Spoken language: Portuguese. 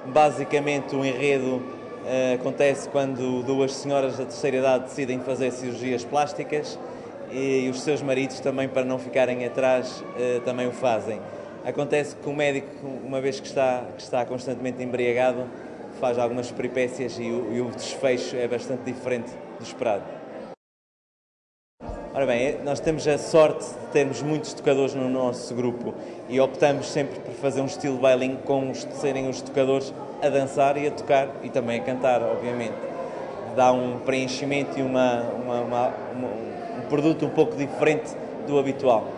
Basicamente, o enredo acontece quando duas senhoras da terceira idade decidem fazer cirurgias plásticas e os seus maridos também, para não ficarem atrás, também o fazem. Acontece que o médico, uma vez que está constantemente embriagado, faz algumas peripécias e o desfecho é bastante diferente do esperado. Ora bem, nós temos a sorte de termos muitos tocadores no nosso grupo e optamos sempre por fazer um estilo bailinho com serem os tocadores a dançar e a tocar e também a cantar, obviamente. Dá um preenchimento e um produto um pouco diferente do habitual.